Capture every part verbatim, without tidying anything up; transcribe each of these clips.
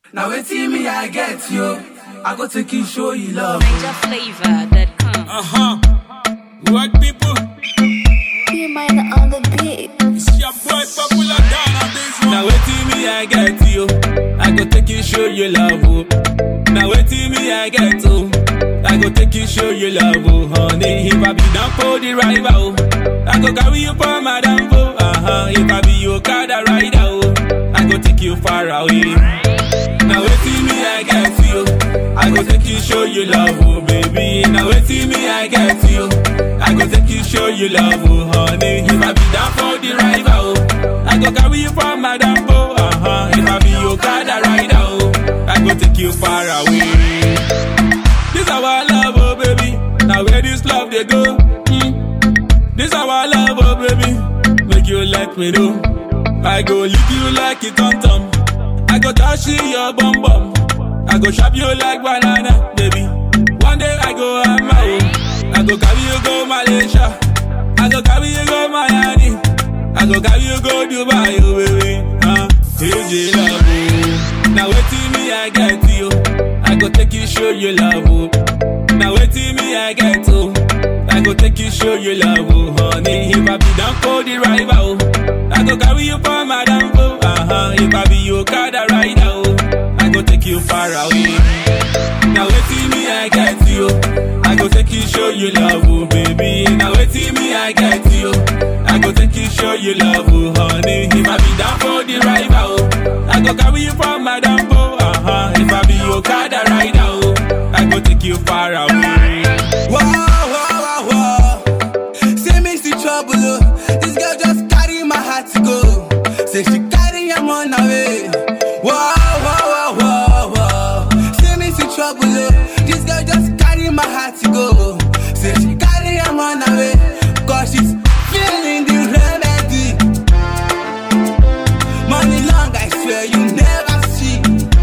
Now wait till me I get you. I go take you show you love. Major flavor that come. Uh huh. What people? You might on the beat. It's your boy Popular down on this one. Now wait till me I get you. I go take you show you love. Oh. Now wait till me I get you. I go take you show you love. Oh, honey. If I be down for the rival, I go carry you for my damn. Uh huh. If I be your car the rider, oh, I go take you far away. Now wait till me I get you. I go take you show you love, oh baby. Now wait till me I get you. I go take you show you love, oh honey. If I be down for the rival, oh, I go carry you from my dambo, uh huh. If I be your car the rider, oh, I go take you far away. This our love, oh baby. Now where this love they go? Mm. This our love, oh baby. Make you like me do. I go lick you like a tom tom. I go touch your bum bum. I go chop you like banana, baby. One day I go on my own. I go carry you go Malaysia. I go carry you go Miami. I go carry you go Dubai, oh baby. Uh, H J love, oh. Now wait till me I get you. I go take you show you love, oh. Now wait till me I get you. I go take you show you love, oh honey. If I be down for the rival, oh, I go carry you for my damn oh. Uh huh. If I be your car the rider, oh, I go take you far away. Now wait till me I get you. I go take you show you love, oh baby. Now wait till me I get you. I go take you show you love, oh honey. If I be down for the rival, oh, I go carry you from my damn oh. Uh huh. If I be your car the rider, oh, I go take you far away. Whoa, whoa, whoa, whoa. Say me see trouble, oh. This girl just carry my heart to go. Say she carry him on away. Whoa, whoa, whoa, whoa, whoa. Say me see trouble, oh. This girl just carry my heart to go. Say she carry him on away. Cause she's feeling the remedy. Money long, I swear you never see.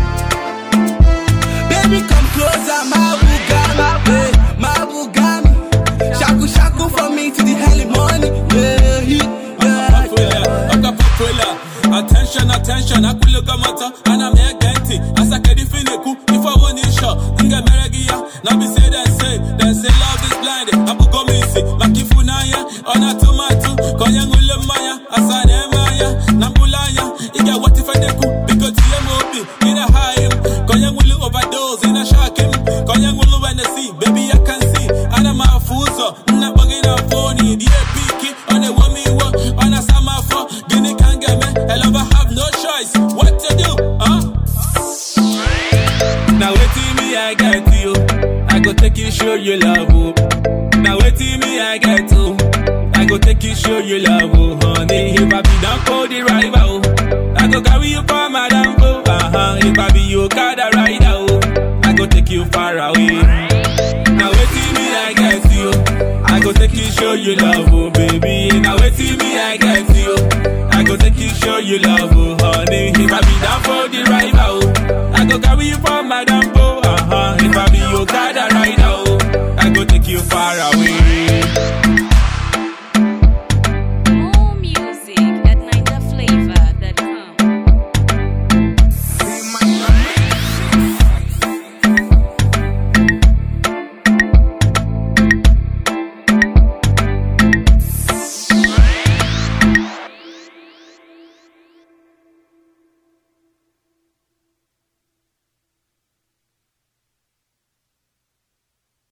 Baby, come closer, my bugami, my bugami. Shaku shaku for me to the early morning. Yeah, yeah, yeah. I'm popular. Attention, attention, I could look at matter, and I'm here getting. As I get it finiku, if I want it shot, Nga Meragia, now be say then say, then say love is blind. I'm go missy, like if you naya, on a tomato, Konyang Ulemaya, Asane Maya, Nambulaya, Iga what if I deku, because T M O B, in a high, Konyang Ulu overdose, in a shark him, Konyang Ulu when I see, baby I can see, and I'm a fuso, Nabagin a phony, the epic, on a woman, on a summer for, Guinea can get me. I love I have no choice. What to do, huh? Now wait till me I get you. I go take you show you love, oh. Now wait till me I get you. I go take you show you love, oh honey. If I be down for the rival, oh, I go carry you for my damn oh. Uh huh. If I be your car the rider, oh, I go take you far away. Now wait till me I get you. I go take you show you love, oh baby. Now wait till me I get you. I go take you show you love, oh honey. If I be down for the rival,